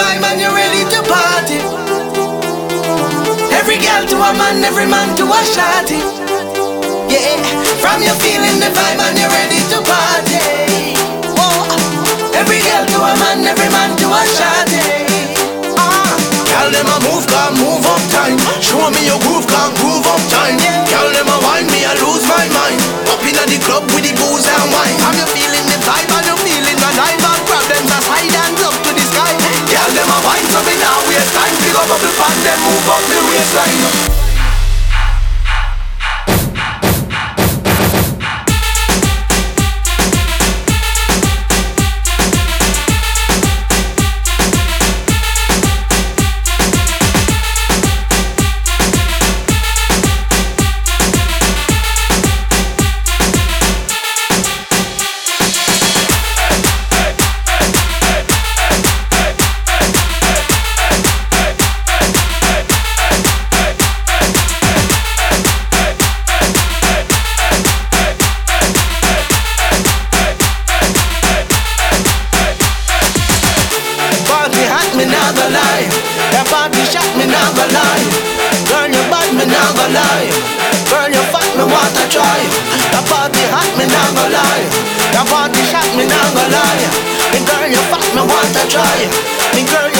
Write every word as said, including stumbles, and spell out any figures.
vibe and you're ready to party. Every girl to a man, every man to a shawty. Yeah, from you feeling the vibe and you're ready to party. Whoa. Every girl to a man, every man to a shawty. Ah, girl them a move, can move up time. Show me your groove, can groove up time. Girl them a wine, me a lose my mind. Up inna the club with the booze and wine. Have you feeling the vibe and you feeling the vibe? And problems are high and up to the sky. Girl them a wine, so me now waste time. Pick up up the pan, then move up the waistline. Try. Me girl, you